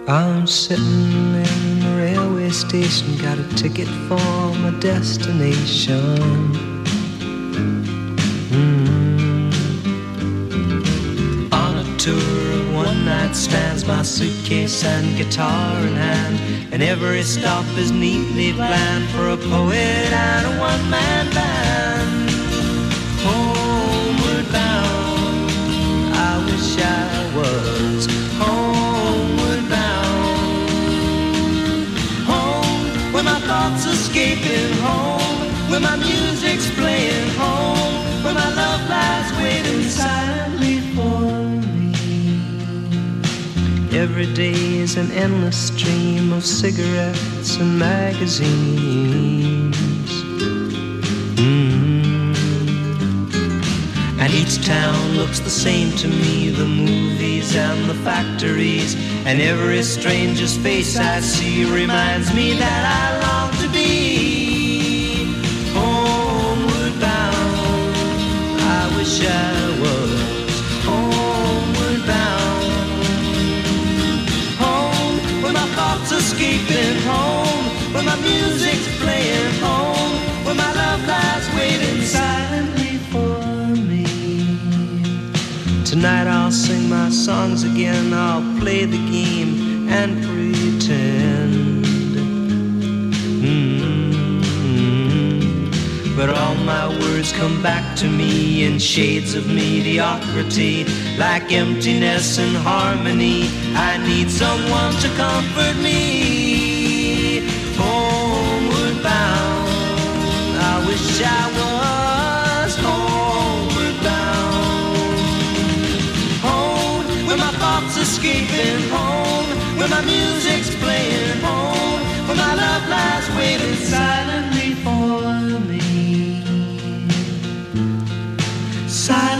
I'm sitting in the railway station, got a ticket for my destination. On a tour of one-night stands, my suitcase and guitar in hand, and every stop is neatly planned for a poet and a one-man band. Homeward bound, I wish I was homeward bound. Home, where my thoughts escaping, home, where my music's playing, home, where my love lies waiting silently for me. Every day is an endless stream of cigarettes and magazines. And each town looks the same to me, the movies and the factories, and every stranger's face I see reminds me that I long to be homeward bound. I wish I was homeward bound. Home, where my thoughts escaping, home, where my music's playing, home, where my love lies waiting silently for me. Tonight I'll sing my songs again, I'll play the game and pretend. But all my words come back to me in shades of mediocrity, like emptiness and harmony. I need someone to comfort me. Homeward bound, I wish I was homeward bound. Home, where my thoughts escaping, home, where my music's playing, home, where my love lies waiting silently for me. Silently.